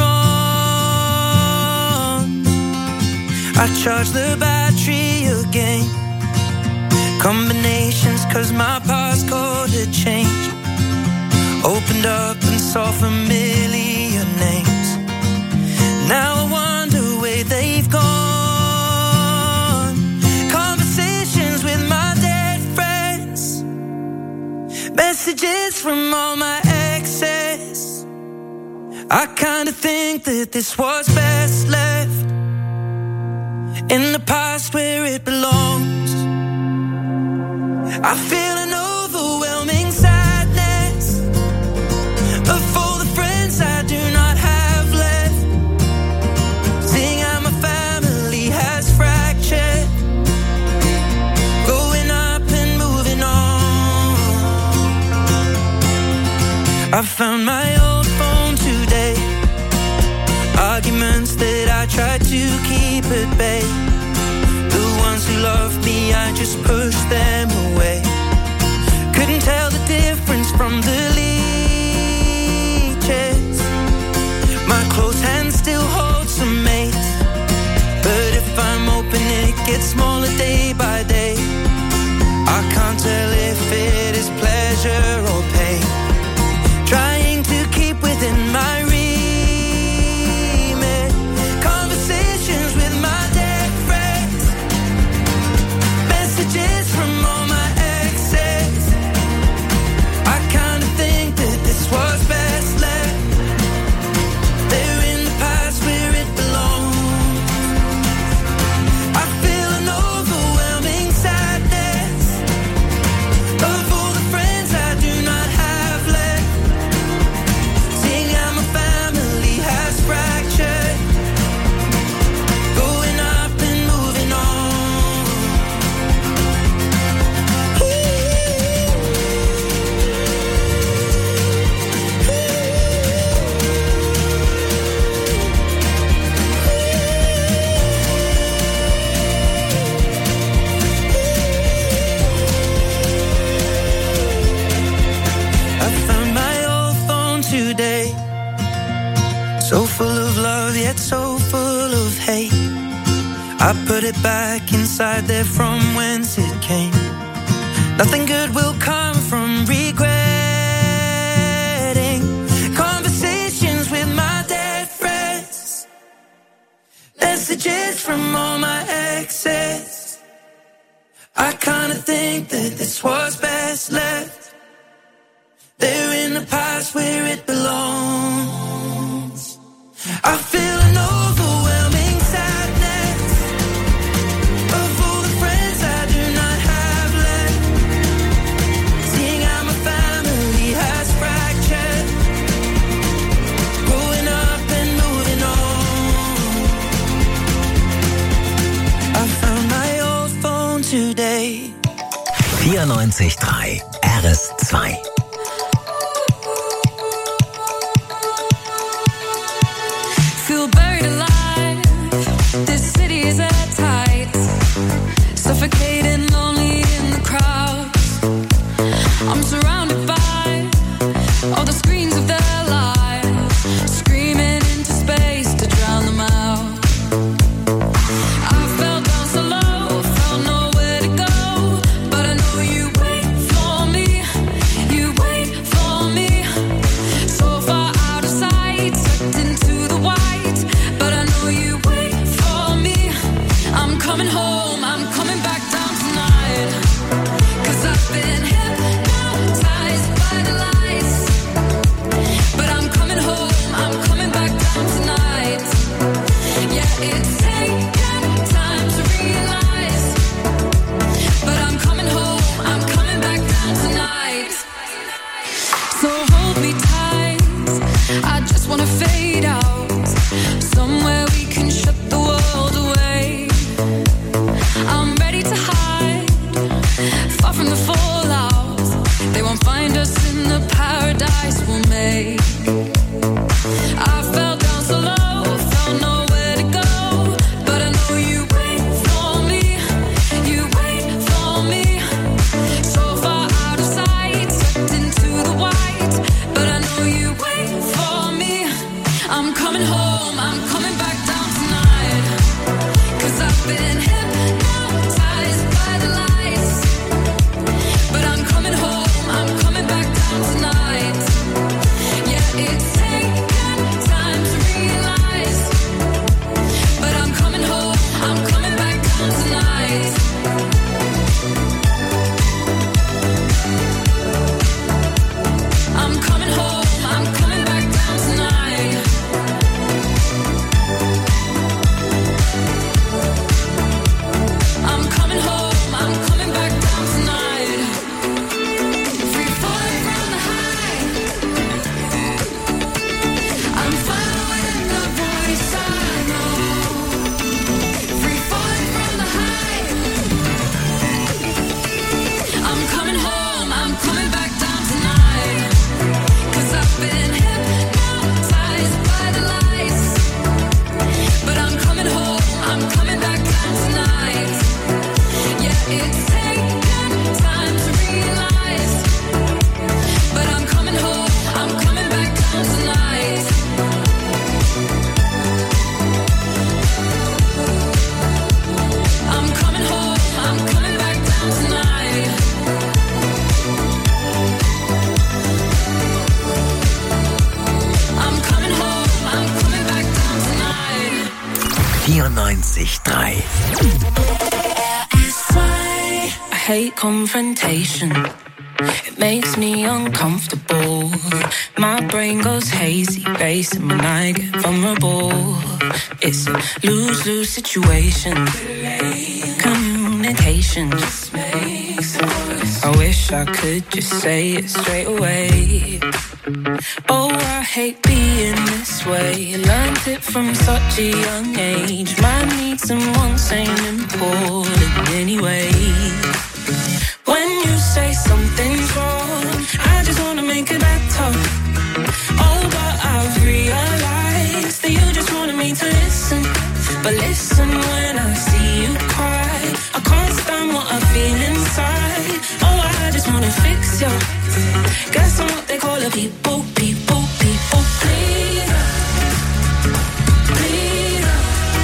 Speaker 10: wrong. I charge the battery again. Combinations cause my passcode had changed. Opened up and saw familiar names. Now I wonder where they've gone. Messages from all my exes. I kinda think that this was best left in the past where it belongs. I feel an overwhelming sadness of all the friends I do not have left. Seeing how my family has fractured. Growing up and moving on. I found my old phone today. Arguments that I tried to keep at bay. The ones who loved me, I just pushed them away. Couldn't tell the difference from the leeches. My close hand still holds some mates. But if I'm open, it gets smaller day by day. I can't tell if it is pleasure or pain. Trying to keep within my remit. Conversations with my dead friends. Messages from all my exes. I kinda think that this was best left. They're in the past where it belongs. I feel an overwhelming sadness of all the friends I do not have left. Seeing how my family has fractured. Going up and moving on. I found my old phone today. So full of love, yet so full of hate. I put it back inside there from whence it came. Nothing good will come from regretting. Conversations with my dead friends. Messages from all my exes. I kinda think that this was best left. They're in the past where it belongs. I feel an overwhelming sadness of today.
Speaker 2: vierundneunzig Komma drei R S zwei.
Speaker 11: Feel buried alive. This city is at tight. Suffocating, lonely in the crowd. I'm surrounded by all the screens of their lives, screaming into space to drown them out. I fell down so low, found nowhere to go, but I know you wait for me, you wait for me. So far out of sight, sucked into the white, but I know you wait for me. I'm coming home, I'm coming back down tonight, 'cause I've been hypnotized by the lights. But I'm coming home, I'm coming back down tonight. Yeah, it's taken time to realize, but I'm coming home, I'm coming back down tonight. So hold me tight, I just wanna fade out, somewhere we can shut the world away. I'm ready to hide, far from the fallout. They won't find us in the paradise we'll make. I fell down so low, found nowhere to go, but I know you wait for me, you wait for me. So far out of sight, sucked into the white, but I know you wait for me. I'm coming home, I'm coming back down tonight, 'cause I've been hypnotized by the lights. But I'm coming home, I'm coming back down tonight. Yeah, it's taken time to realize, but I'm coming home, I'm coming back down tonight. I'm coming home, I'm coming back down tonight. I'm coming home, I'm coming back down tonight. Free falling from the high, I'm following the voice I know. Free falling from the high, I'm coming home, I'm coming back down tonight, 'cause I've been hypnotized by the lights. But I'm coming home, I'm coming back down tonight. Yeah, it's taken time to realize, but I'm coming home, I'm coming back down tonight. I'm coming home, I'm coming back down tonight. I'm coming home, I'm coming back down tonight.
Speaker 2: vierundneunzig Komma drei.
Speaker 11: I hate confrontation. It makes me uncomfortable. My brain goes hazy, racing when I get vulnerable. It's a lose-lose situation. Communication just makes it worse. I wish I could just say it straight away. Oh, I hate being this way. Learned it from such a young age. My needs and wants ain't important anyway. When you say something's wrong, I just wanna make it better. Oh, but I've realized that you just wanted me to listen. But listen when I see you cry, I can't stand what I feel inside. Oh, I just wanna fix you. Guess I'm what they call a people, people, people pleaser. Pleaser.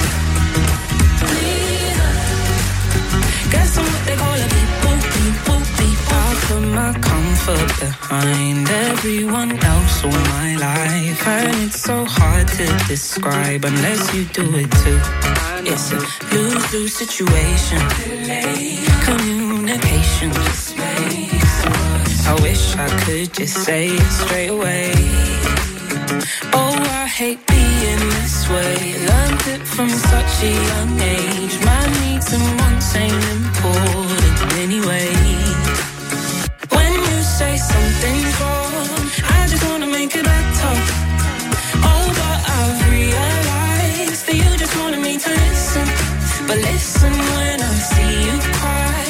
Speaker 11: Pleaser. Guess I'm what they call a people, people, people. I put my comfort behind everyone else all my life, and it's so hard to describe unless you do it too. It's a lose-lose situation. Communication just makes it worse. I wish I could just say it straight away. Oh, I hate being this way. Learned it from such a young age. My needs and wants ain't important anyway. When you say something's wrong, I just wanna make it better. Oh, but I've realized that you just wanted me to listen. But listen when I see you cry,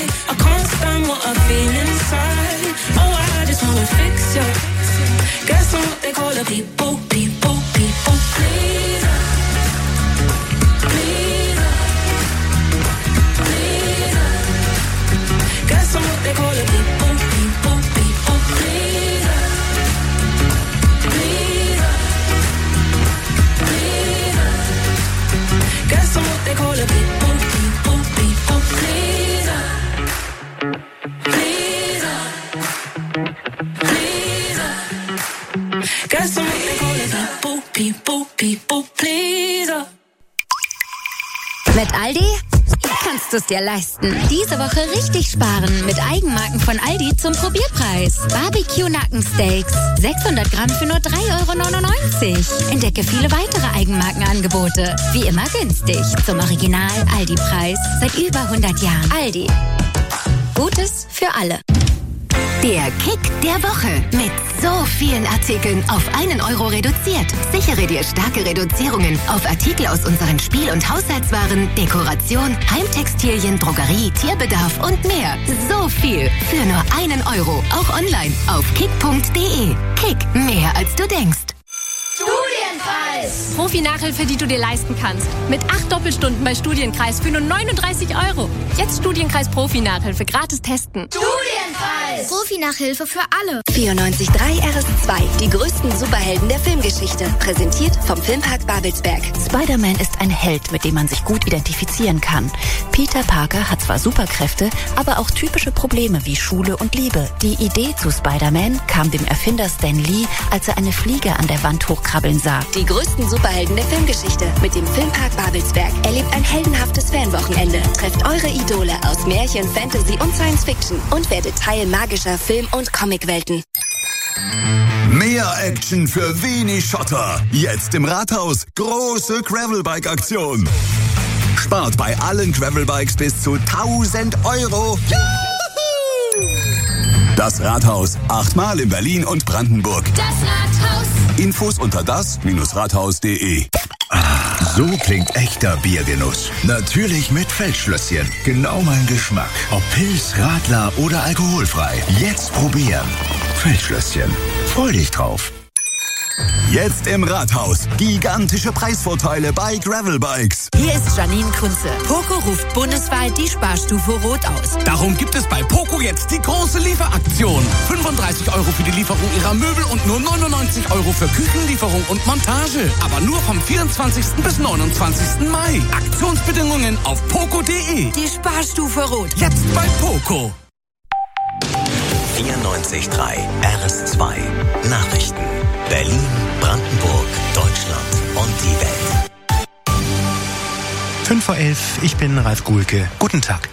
Speaker 3: du es dir leisten. Diese Woche richtig sparen mit Eigenmarken von Aldi zum Probierpreis. Barbecue Nackensteaks. sechshundert Gramm für nur drei Euro neunundneunzig. Entdecke viele weitere Eigenmarkenangebote. Wie immer günstig. Zum Original Aldi-Preis. Seit über hundert Jahren. Aldi. Gutes für alle.
Speaker 20: Der Kick der Woche. Mit so vielen Artikeln auf einen Euro reduziert. Sichere dir starke Reduzierungen auf Artikel aus unseren Spiel- und Haushaltswaren, Dekoration, Heimtextilien, Drogerie, Tierbedarf und mehr. So viel für nur einen Euro. Auch online auf kick punkt de. Kick, mehr als du denkst.
Speaker 21: Studienkreis! Profi-Nachhilfe, die du dir leisten kannst. Mit acht Doppelstunden bei Studienkreis für nur neununddreißig Euro. Jetzt Studienkreis Profi-Nachhilfe gratis testen.
Speaker 11: Studienkreis!
Speaker 3: Profi-Nachhilfe für alle.
Speaker 20: vierundneunzig Komma drei R S zwei. Die größten Superhelden der Filmgeschichte. Präsentiert vom Filmpark Babelsberg.
Speaker 17: Spider-Man ist ein Held, mit dem man sich gut identifizieren kann. Peter Parker hat zwar Superkräfte, aber auch typische Probleme wie Schule und Liebe. Die Idee zu Spider-Man kam dem Erfinder Stan Lee, als er eine Fliege an der Wand hochkrabbeln sah.
Speaker 20: Die größten Superhelden der Filmgeschichte. Mit dem Filmpark Babelsberg erlebt ein heldenhaftes Fanwochenende. Trefft eure Idole aus Märchen, Fantasy und Science Fiction und werdet Teil magischer Film- und Comicwelten.
Speaker 22: Mehr Action für wenig Schotter. Jetzt im Rathaus. Große Gravelbike-Aktion. Spart bei allen Gravelbikes bis zu tausend Euro. Das Rathaus. Achtmal in Berlin und Brandenburg.
Speaker 11: Das Rathaus.
Speaker 22: Infos unter das Rathaus punkt de.
Speaker 16: So klingt echter Biergenuss. Natürlich mit Feldschlösschen. Genau mein Geschmack. Ob Pilz, Radler oder alkoholfrei. Jetzt probieren. Feldschlösschen. Freu dich drauf.
Speaker 22: Jetzt im Rathaus. Gigantische Preisvorteile bei Gravelbikes.
Speaker 23: Hier ist Janine Kunze. Poco ruft bundesweit die Sparstufe Rot aus.
Speaker 24: Darum gibt es bei Poco jetzt die große Lieferaktion. fünfunddreißig Euro für die Lieferung ihrer Möbel und nur neunundneunzig Euro für Küchenlieferung und Montage. Aber nur vom vierundzwanzigsten bis neunundzwanzigsten Mai. Aktionsbedingungen auf poco punkt de.
Speaker 23: Die Sparstufe Rot.
Speaker 24: Jetzt bei Poco.
Speaker 2: vierundneunzig Komma drei R S zwei. Nachrichten. Berlin, Brandenburg, Deutschland und die Welt.
Speaker 25: fünf vor elf, ich bin Ralf Guhlke. Guten Tag.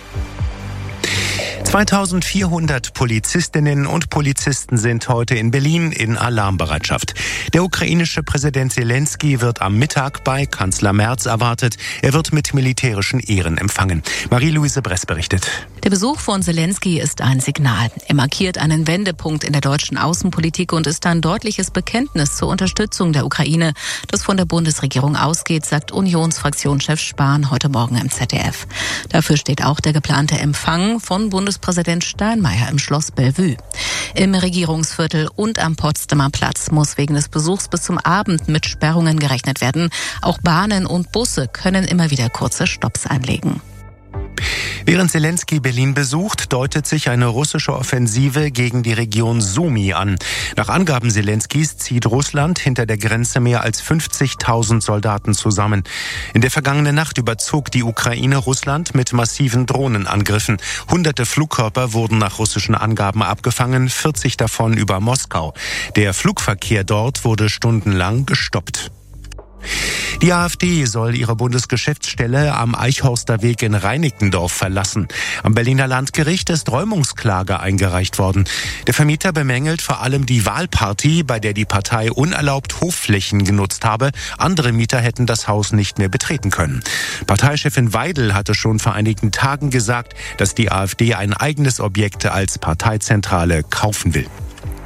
Speaker 25: zweitausendvierhundert Polizistinnen und Polizisten sind heute in Berlin in Alarmbereitschaft. Der ukrainische Präsident Zelensky wird am Mittag bei Kanzler Merz erwartet. Er wird mit militärischen Ehren empfangen. Marie-Louise Bress berichtet.
Speaker 1: Der Besuch von Zelensky ist ein Signal. Er markiert einen Wendepunkt in der deutschen Außenpolitik und ist ein deutliches Bekenntnis zur Unterstützung der Ukraine, das von der Bundesregierung ausgeht, sagt Unionsfraktionschef Spahn heute Morgen im Z D F. Dafür steht auch der geplante Empfang von Bundespräsident Präsident Steinmeier im Schloss Bellevue. Im Regierungsviertel und am Potsdamer Platz muss wegen des Besuchs bis zum Abend mit Sperrungen gerechnet werden. Auch Bahnen und Busse können immer wieder kurze Stopps einlegen.
Speaker 25: Während Zelensky Berlin besucht, deutet sich eine russische Offensive gegen die Region Sumy an. Nach Angaben Zelenskys zieht Russland hinter der Grenze mehr als fünfzigtausend Soldaten zusammen. In der vergangenen Nacht überzog die Ukraine Russland mit massiven Drohnenangriffen. Hunderte Flugkörper wurden nach russischen Angaben abgefangen, vierzig davon über Moskau. Der Flugverkehr dort wurde stundenlang gestoppt. Die AfD soll ihre Bundesgeschäftsstelle am Eichhorster Weg in Reinickendorf verlassen. Am Berliner Landgericht ist Räumungsklage eingereicht worden. Der Vermieter bemängelt vor allem die Wahlparty, bei der die Partei unerlaubt Hofflächen genutzt habe. Andere Mieter hätten das Haus nicht mehr betreten können. Parteichefin Weidel hatte schon vor einigen Tagen gesagt, dass die AfD ein eigenes Objekt als Parteizentrale kaufen will.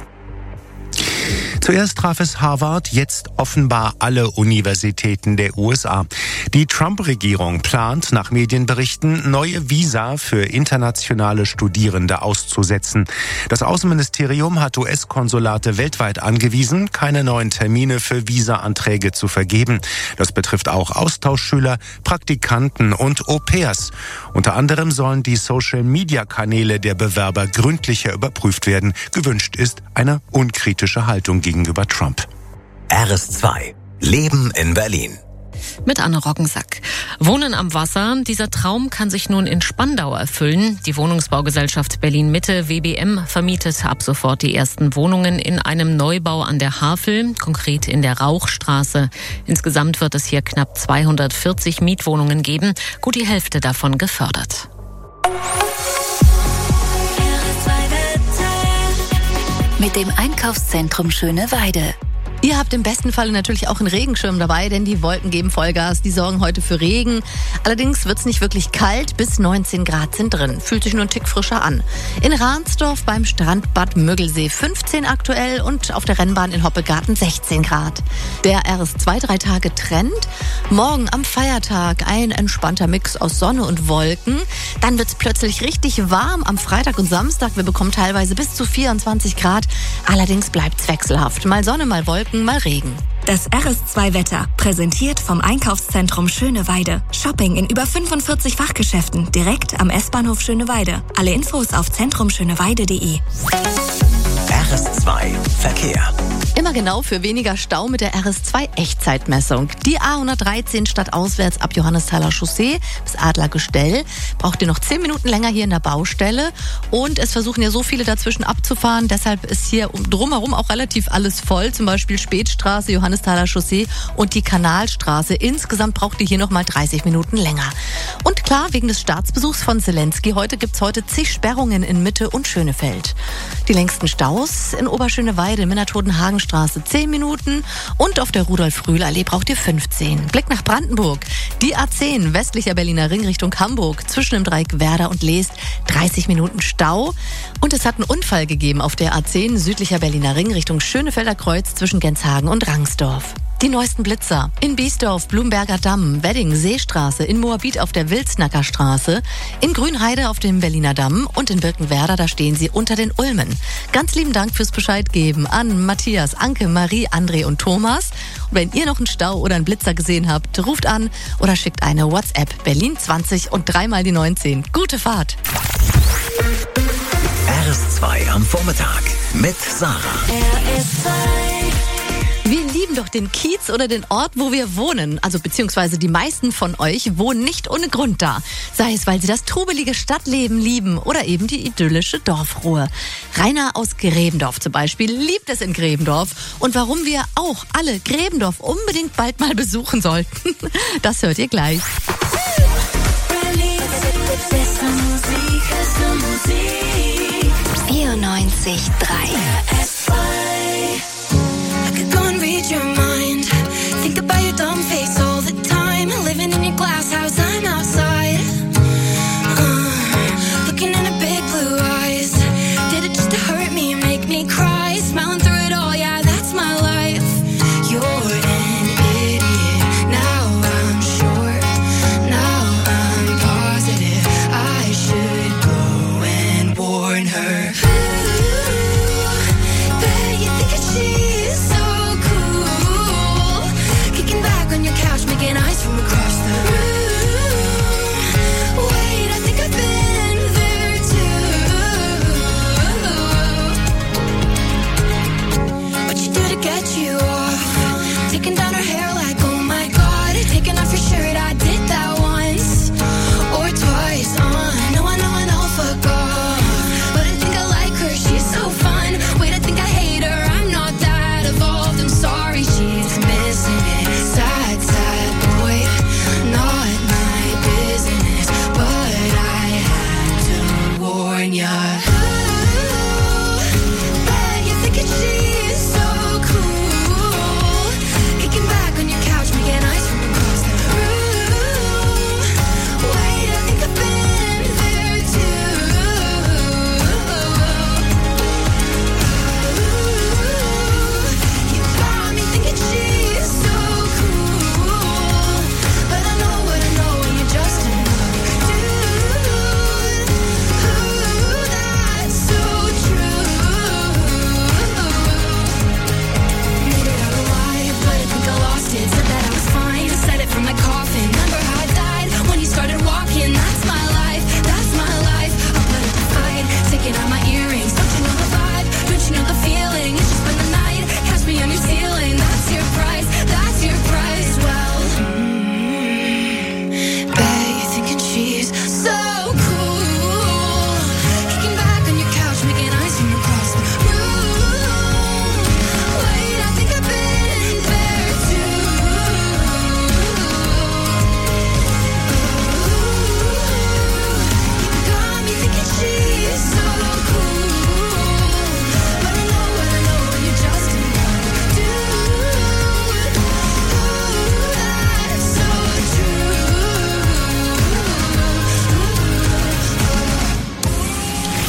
Speaker 25: Zuerst traf es Harvard, jetzt offenbar alle Universitäten der U S A. Die Trump-Regierung plant nach Medienberichten, neue Visa für internationale Studierende auszusetzen. Das Außenministerium hat U S-Konsulate weltweit angewiesen, keine neuen Termine für Visa-Anträge zu vergeben. Das betrifft auch Austauschschüler, Praktikanten und Au-pairs. Unter anderem sollen die Social-Media-Kanäle der Bewerber gründlicher überprüft werden. Gewünscht ist eine unkritische Haltung gegenüber Trump.
Speaker 2: R S zwei. Leben in Berlin.
Speaker 4: mit Anne Roggensack. Wohnen am Wasser, dieser Traum kann sich nun in Spandau erfüllen. Die Wohnungsbaugesellschaft Berlin-Mitte W B M vermietet ab sofort die ersten Wohnungen in einem Neubau an der Havel, konkret in der Rauchstraße. Insgesamt wird es hier knapp zweihundertvierzig Mietwohnungen geben, gut die Hälfte davon gefördert.
Speaker 15: Mit dem Einkaufszentrum Schöneweide.
Speaker 1: Ihr habt im besten Falle natürlich auch einen Regenschirm dabei, denn die Wolken geben Vollgas. Die sorgen heute für Regen. Allerdings wird's nicht wirklich kalt, bis neunzehn Grad sind drin. Fühlt sich nur ein Tick frischer an. In Ransdorf beim Strand Bad Müggelsee fünfzehn aktuell und auf der Rennbahn in Hoppegarten sechzehn Grad. Der R S zwei drei Tage Trend. Morgen am Feiertag ein entspannter Mix aus Sonne und Wolken. Dann wird's plötzlich richtig warm am Freitag und Samstag. Wir bekommen teilweise bis zu vierundzwanzig Grad. Allerdings bleibt's wechselhaft. Mal Sonne, mal Wolken. Mal Regen.
Speaker 6: Das R S zwei Wetter, präsentiert vom Einkaufszentrum Schöneweide. Shopping in über fünfundvierzig Fachgeschäften, direkt am S-Bahnhof Schöneweide. Alle Infos auf zentrumschöneweide punkt de.
Speaker 2: R S zwei Verkehr.
Speaker 1: Immer genau für weniger Stau mit der R S zwei Echtzeitmessung. Die A hundertdreizehn stadtauswärts ab Johannesthaler Chaussee bis Adlergestell braucht ihr noch zehn Minuten länger hier in der Baustelle. Und es versuchen ja so viele dazwischen abzufahren. Deshalb ist hier drumherum auch relativ alles voll. Zum Beispiel Spätstraße, Johannesthaler Chaussee und die Kanalstraße. Insgesamt braucht ihr hier noch mal dreißig Minuten länger. Und klar, wegen des Staatsbesuchs von Zelensky heute gibt's heute zig Sperrungen in Mitte und Schönefeld. Die längsten Staus in Oberschöneweide, Minna-Totenhagen-Straße zehn Minuten und auf der Rudolf-Rühl-Allee braucht ihr fünfzehn. Blick nach Brandenburg. Die A zehn, westlicher Berliner Ring Richtung Hamburg, zwischen dem Dreieck Werder und Leest, dreißig Minuten Stau. Und es hat einen Unfall gegeben auf der A zehn, südlicher Berliner Ring Richtung Schönefelder Kreuz zwischen Genshagen und Rangsdorf. Die neuesten Blitzer. In Biesdorf, Blumberger Damm, Wedding, Seestraße, in Moabit auf der Wilsnacker Straße, in Grünheide auf dem Berliner Damm und in Birkenwerder, da stehen sie unter den Ulmen. Ganz lieben Dank fürs Bescheid geben an Matthias, Anke, Marie, André und Thomas. Und wenn ihr noch einen Stau oder einen Blitzer gesehen habt, ruft an oder schickt eine WhatsApp Berlin zwanzig und dreimal die neunzehn. Gute Fahrt!
Speaker 2: R S zwei am Vormittag mit Sarah.
Speaker 1: R S zwei. Wir lieben doch den Kiez oder den Ort, wo wir wohnen. Also beziehungsweise die meisten von euch wohnen nicht ohne Grund da. Sei es, weil sie das trubelige Stadtleben lieben oder eben die idyllische Dorfruhe. Rainer aus Gräbendorf zum Beispiel liebt es in Gräbendorf. Und warum wir auch alle Gräbendorf unbedingt bald mal besuchen sollten, das hört ihr gleich.
Speaker 15: vierundneunzig Komma drei
Speaker 11: Read your mind. Think about your dumb face all the time. Living in your glass house, I'm outside. Uh, looking in her big blue eyes. Did it just to hurt me and make me cry? Smiling through it all, yeah, that's my life. You're an idiot. Now I'm sure. Now I'm positive. I should go and warn her. Ooh.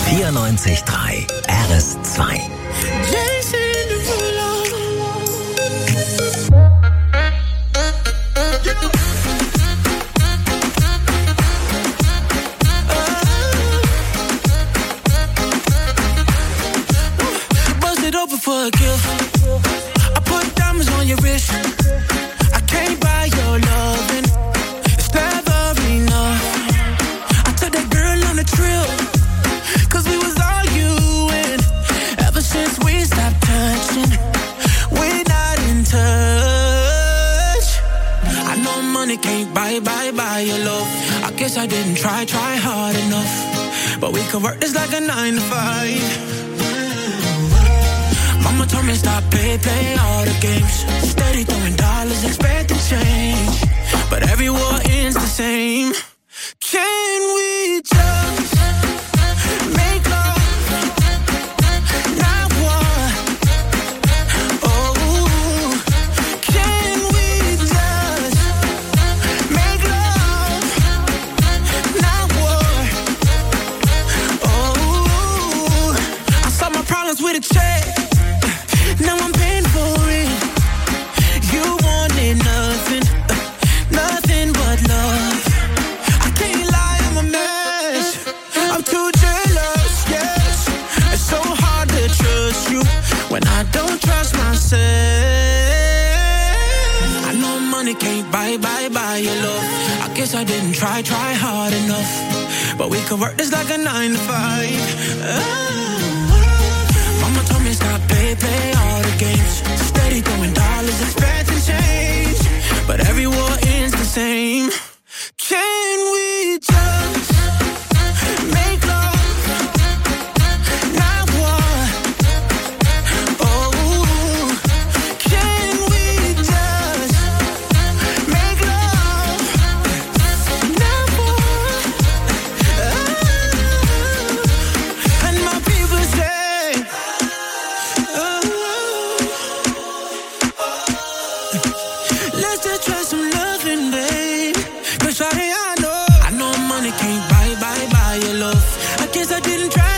Speaker 2: vierundneunzig Komma drei R S zwei.
Speaker 7: Open for a gift. I put diamonds on your wrist. I can't buy your loving. It's never enough. I took that girl on a trip, cause we was arguing. Ever since we stopped touching, we're not in touch. I know money can't buy, buy, buy your love. I guess I didn't try, try hard enough. But we could work this like a nine to five. Mama told me stop, play, play all the games. Steady throwing dollars, expecting change. But every war ends the same. Can we just make love, not war? Oh, can we just make love, not war? Oh, I solve my problems with a check. Now I'm paying for it. You wanted nothing, nothing but love. I can't lie, I'm a mess. I'm too jealous, yes. It's so hard to trust you when I don't trust myself. I know money can't buy, buy, buy your love. I guess I didn't try, try hard enough. But we could work this like a nine to five. Oh. Mama told me stop, play, play all the games. Steady throwing dollars, expecting change. But every war ends the same. Can we just make love, not war? Oh, can we just make love, not war? Oh, and my people say, let's just try some loving, babe. Cause shawty, I know, I know money can't buy, buy, buy your love. I guess I didn't try